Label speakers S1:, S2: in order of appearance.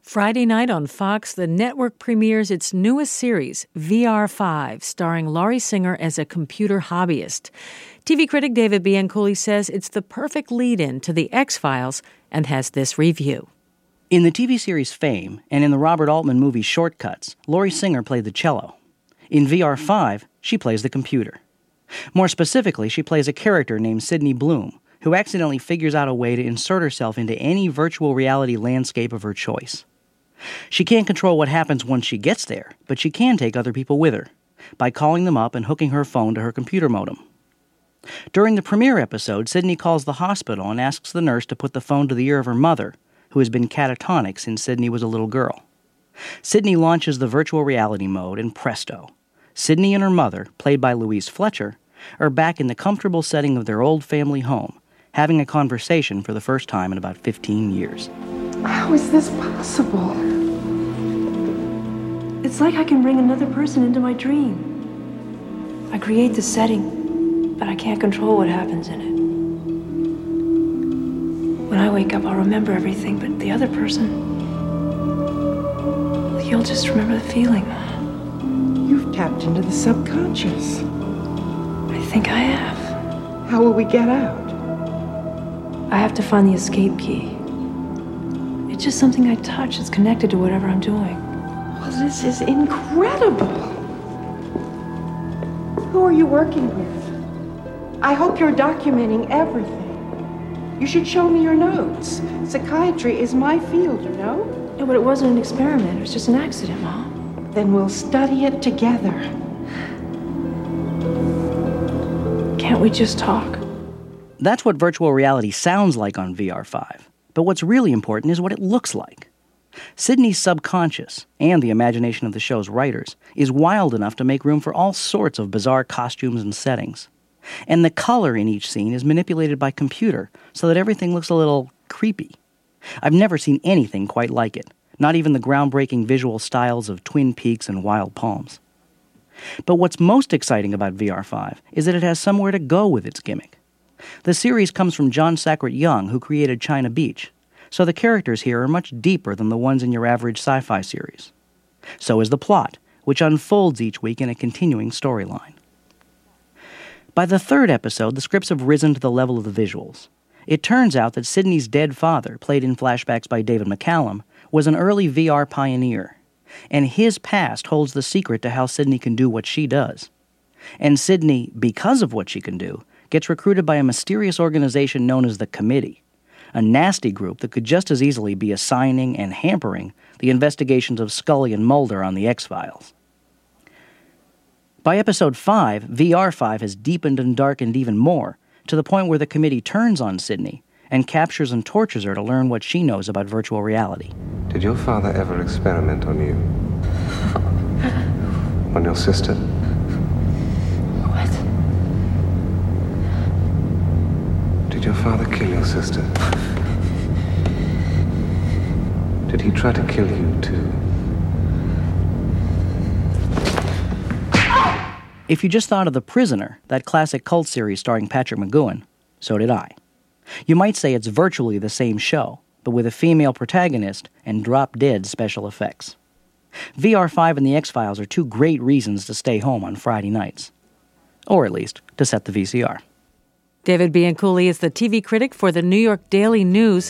S1: Friday night on Fox, the network premieres its newest series, VR5, starring Laurie Singer as a computer hobbyist. TV critic David Bianculli says it's the perfect lead-in to The X-Files and has this review.
S2: In the TV series Fame and in the Robert Altman movie Shortcuts, Laurie Singer played the cello. In VR5, she plays the computer. More specifically, she plays a character named Sydney Bloom, who accidentally figures out a way to insert herself into any virtual reality landscape of her choice. She can't control what happens once she gets there, but she can take other people with her by calling them up and hooking her phone to her computer modem. During the premiere episode, Sydney calls the hospital and asks the nurse to put the phone to the ear of her mother, who has been catatonic since Sydney was a little girl. Sydney launches the virtual reality mode, and presto, Sydney and her mother, played by Louise Fletcher, are back in the comfortable setting of their old family home, having a conversation for the first time in about 15 years.
S3: How is this possible?
S4: It's like I can bring another person into my dream. I create the setting, but I can't control what happens in it. When I wake up, I'll remember everything, but the other person, he'll just remember the feeling.
S3: You've tapped into the subconscious.
S4: I think I have.
S3: How will we get out?
S4: I have to find the escape key. It's just something I touch. It's connected to whatever I'm doing.
S3: Well, this is incredible. Who are you working with? I hope you're documenting everything. You should show me your notes. Psychiatry is my field, you know?
S4: No, but it wasn't an experiment. It was just an accident, Mom.
S3: Then we'll study it together.
S4: Can't we just talk?
S2: That's what virtual reality sounds like on VR5. But what's really important is what it looks like. Sydney's subconscious, and the imagination of the show's writers, is wild enough to make room for all sorts of bizarre costumes and settings. And the color in each scene is manipulated by computer so that everything looks a little creepy. I've never seen anything quite like it, not even the groundbreaking visual styles of Twin Peaks and Wild Palms. But what's most exciting about VR5 is that it has somewhere to go with its gimmick. The series comes from John Sackrett Young, who created China Beach, so the characters here are much deeper than the ones in your average sci-fi series. So is the plot, which unfolds each week in a continuing storyline. By the third episode, the scripts have risen to the level of the visuals. It turns out that Sydney's dead father, played in flashbacks by David McCallum, was an early VR pioneer, and his past holds the secret to how Sydney can do what she does. And Sydney, because of what she can do, gets recruited by a mysterious organization known as the Committee, a nasty group that could just as easily be assigning and hampering the investigations of Scully and Mulder on the X-Files. By episode 5, VR5 has deepened and darkened even more, to the point where the Committee turns on Sydney and captures and tortures her to learn what she knows about virtual reality.
S5: Did your father ever experiment on you? On your sister?
S4: What?
S5: Did your father kill your sister? Did he try to kill you too?
S2: If you just thought of The Prisoner, that classic cult series starring Patrick McGoohan, so did I. You might say it's virtually the same show, but with a female protagonist and drop-dead special effects. VR5 and The X-Files are two great reasons to stay home on Friday nights. Or at least, to set the VCR.
S1: David Bianculli is the TV critic for the New York Daily News.